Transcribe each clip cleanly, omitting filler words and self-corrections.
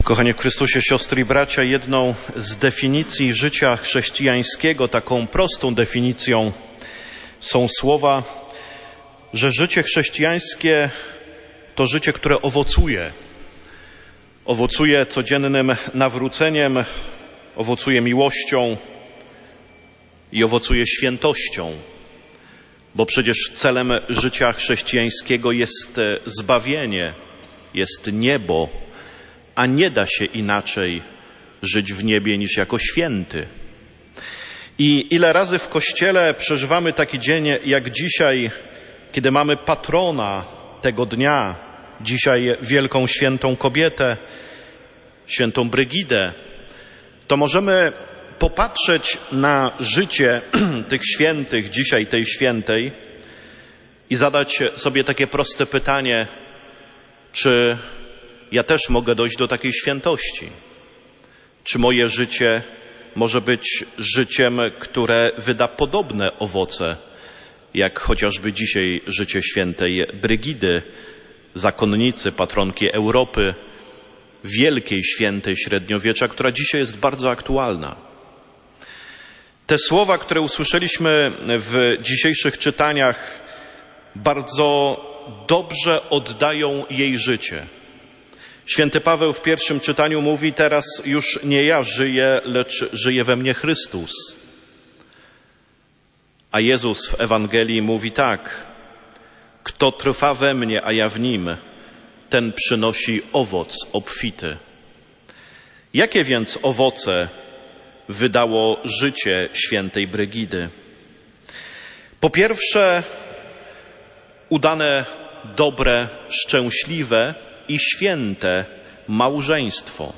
Kochani w Chrystusie, siostry i bracia, jedną z definicji życia chrześcijańskiego, taką prostą definicją, są słowa, że życie chrześcijańskie to życie, które owocuje. Owocuje codziennym nawróceniem, owocuje miłością i owocuje świętością, bo przecież celem życia chrześcijańskiego jest zbawienie, jest niebo, a nie da się inaczej żyć w niebie niż jako święty. I ile razy w Kościele przeżywamy taki dzień jak dzisiaj, kiedy mamy patrona tego dnia, dzisiaj wielką świętą kobietę, świętą Brygidę, to możemy popatrzeć na życie tych świętych, dzisiaj tej świętej i zadać sobie takie proste pytanie, czy ja też mogę dojść do takiej świętości? Czy moje życie może być życiem, które wyda podobne owoce, jak chociażby dzisiaj życie świętej Brygidy, zakonnicy, patronki Europy, wielkiej świętej średniowiecza, która dzisiaj jest bardzo aktualna. Te słowa, które usłyszeliśmy w dzisiejszych czytaniach, bardzo dobrze oddają jej życie. Święty Paweł w pierwszym czytaniu mówi: teraz już nie ja żyję, lecz żyje we mnie Chrystus. A Jezus w Ewangelii mówi tak: kto trwa we mnie, a ja w nim, ten przynosi owoc obfity. Jakie więc owoce wydało życie świętej Brygidy? Po pierwsze, udane, dobre, szczęśliwe i święte małżeństwo.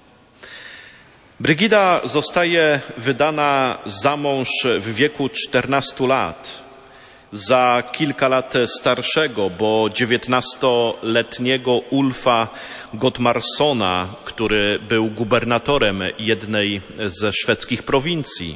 Brygida zostaje wydana za mąż w wieku 14 lat za kilka lat starszego, bo 19-letniego Ulfa Gottmarssona, który był gubernatorem jednej ze szwedzkich prowincji.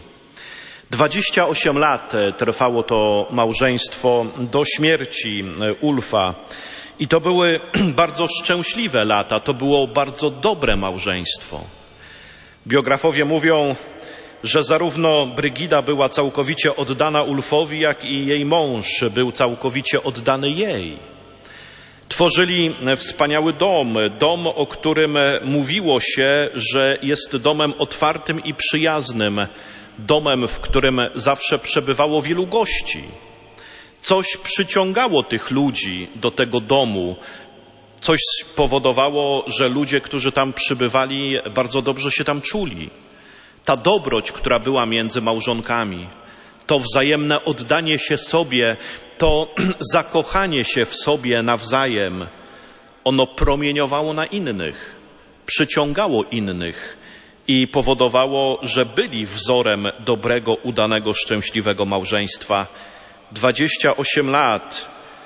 28 lat trwało to małżeństwo do śmierci Ulfa. I to były bardzo szczęśliwe lata, to było bardzo dobre małżeństwo. Biografowie mówią, że zarówno Brygida była całkowicie oddana Ulfowi, jak i jej mąż był całkowicie oddany jej. Tworzyli wspaniały dom, o którym mówiło się, że jest domem otwartym i przyjaznym, domem, w którym zawsze przebywało wielu gości. Coś przyciągało tych ludzi do tego domu, coś powodowało, że ludzie, którzy tam przybywali, bardzo dobrze się tam czuli. Ta dobroć, która była między małżonkami, to wzajemne oddanie się sobie, to zakochanie się w sobie nawzajem, ono promieniowało na innych, przyciągało innych i powodowało, że byli wzorem dobrego, udanego, szczęśliwego małżeństwa. 28 lat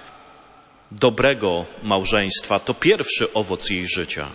dobrego małżeństwa to pierwszy owoc jej życia.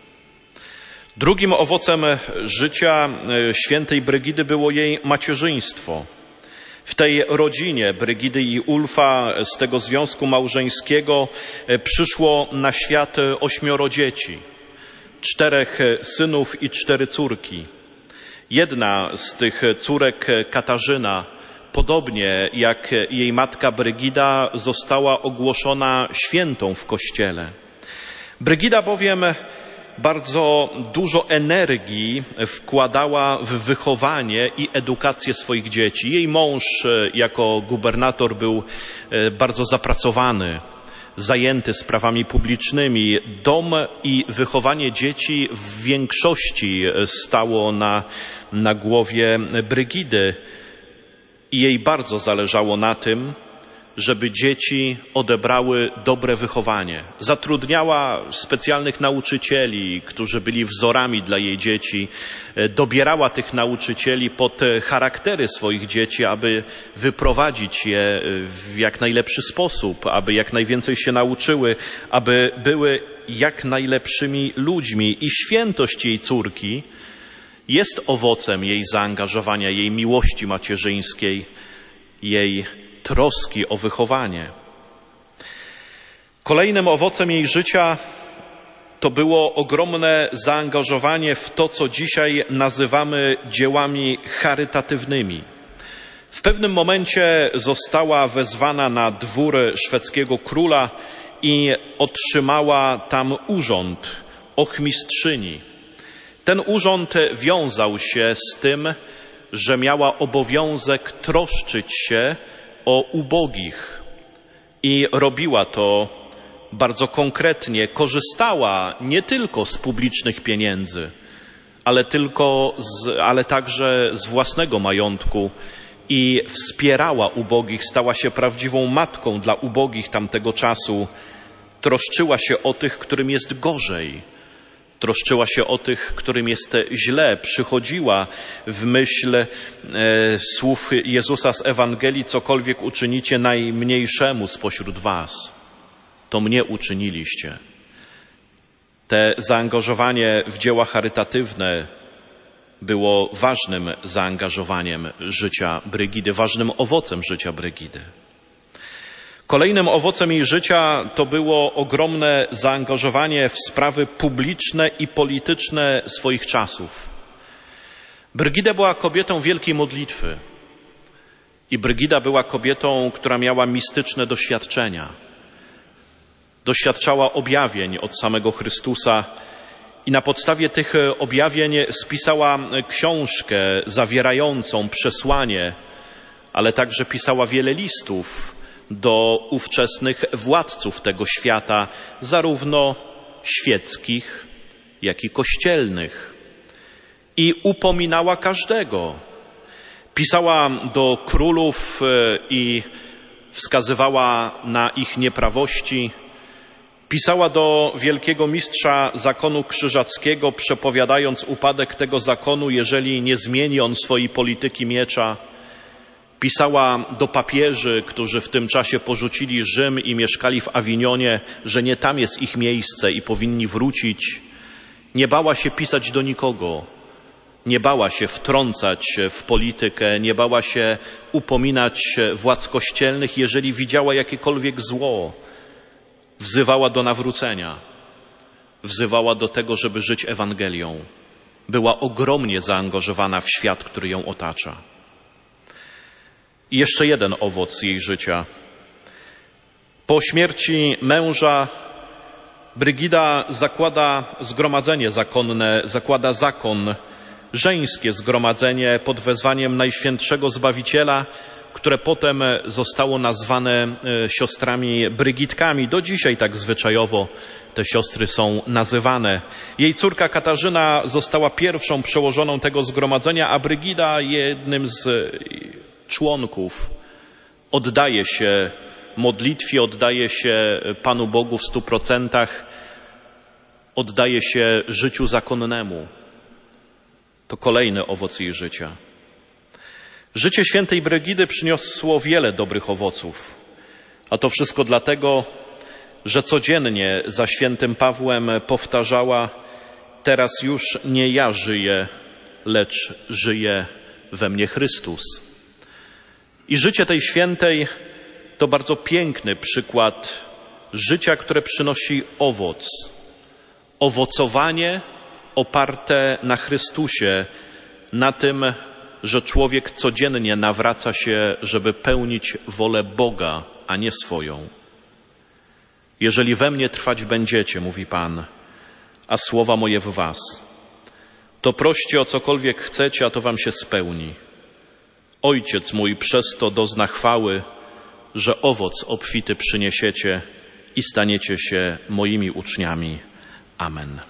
Drugim owocem życia świętej Brygidy było jej macierzyństwo. W tej rodzinie Brygidy i Ulfa, z tego związku małżeńskiego, przyszło na świat 8 dzieci. 4 synów i 4 córki. Jedna z tych córek, Katarzyna, podobnie jak jej matka Brygida, została ogłoszona świętą w Kościele. Brygida bowiem bardzo dużo energii wkładała w wychowanie i edukację swoich dzieci. Jej mąż jako gubernator był bardzo zapracowany, zajęty sprawami publicznymi. Dom i wychowanie dzieci w większości stało na głowie Brygidy. I jej bardzo zależało na tym, żeby dzieci odebrały dobre wychowanie. Zatrudniała specjalnych nauczycieli, którzy byli wzorami dla jej dzieci. Dobierała tych nauczycieli pod charaktery swoich dzieci, aby wyprowadzić je w jak najlepszy sposób, aby jak najwięcej się nauczyły, aby były jak najlepszymi ludźmi. I świętość jej córki jest owocem jej zaangażowania, jej miłości macierzyńskiej, jej troski o wychowanie. Kolejnym owocem jej życia to było ogromne zaangażowanie w to, co dzisiaj nazywamy dziełami charytatywnymi. W pewnym momencie została wezwana na dwór szwedzkiego króla i otrzymała tam urząd ochmistrzyni. Ten urząd wiązał się z tym, że miała obowiązek troszczyć się o ubogich i robiła to bardzo konkretnie. Korzystała nie tylko z publicznych pieniędzy, ale także z własnego majątku i wspierała ubogich, stała się prawdziwą matką dla ubogich tamtego czasu. Troszczyła się o tych, którym jest gorzej. Troszczyła się o tych, którym jest źle. Przychodziła w myśl słów Jezusa z Ewangelii: cokolwiek uczynicie najmniejszemu spośród was, to mnie uczyniliście. Te zaangażowanie w dzieła charytatywne było ważnym zaangażowaniem życia Brygidy, ważnym owocem życia Brygidy. Kolejnym owocem jej życia to było ogromne zaangażowanie w sprawy publiczne i polityczne swoich czasów. Brygida była kobietą wielkiej modlitwy i Brygida była kobietą, która miała mistyczne doświadczenia. Doświadczała objawień od samego Chrystusa i na podstawie tych objawień spisała książkę zawierającą przesłanie, ale także pisała wiele listów do ówczesnych władców tego świata, zarówno świeckich, jak i kościelnych. I upominała każdego. Pisała do królów i wskazywała na ich nieprawości. Pisała do wielkiego mistrza zakonu krzyżackiego, przepowiadając upadek tego zakonu, jeżeli nie zmieni on swojej polityki miecza. Pisała do papieży, którzy w tym czasie porzucili Rzym i mieszkali w Awinionie, że nie tam jest ich miejsce i powinni wrócić. Nie bała się pisać do nikogo, nie bała się wtrącać w politykę, nie bała się upominać władz kościelnych, jeżeli widziała jakiekolwiek zło. Wzywała do nawrócenia, wzywała do tego, żeby żyć Ewangelią. Była ogromnie zaangażowana w świat, który ją otacza. I jeszcze jeden owoc jej życia. Po śmierci męża Brygida zakłada zgromadzenie zakonne, zakłada zakon, żeńskie zgromadzenie pod wezwaniem Najświętszego Zbawiciela, które potem zostało nazwane siostrami Brygitkami. Do dzisiaj tak zwyczajowo te siostry są nazywane. Jej córka Katarzyna została pierwszą przełożoną tego zgromadzenia, a Brygida jednym z członków. Oddaje się modlitwie, oddaje się Panu Bogu w 100%, oddaje się życiu zakonnemu. To kolejny owoc jej życia. Życie świętej Brygidy przyniosło wiele dobrych owoców, a to wszystko dlatego, że codziennie za świętym Pawłem powtarzała: teraz już nie ja żyję, lecz żyje we mnie Chrystus. I życie tej świętej to bardzo piękny przykład życia, które przynosi owoc. Owocowanie oparte na Chrystusie, na tym, że człowiek codziennie nawraca się, żeby pełnić wolę Boga, a nie swoją. Jeżeli we mnie trwać będziecie, mówi Pan, a słowa moje w was, to proście o cokolwiek chcecie, a to wam się spełni. Ojciec mój przez to dozna chwały, że owoc obfity przyniesiecie i staniecie się moimi uczniami. Amen.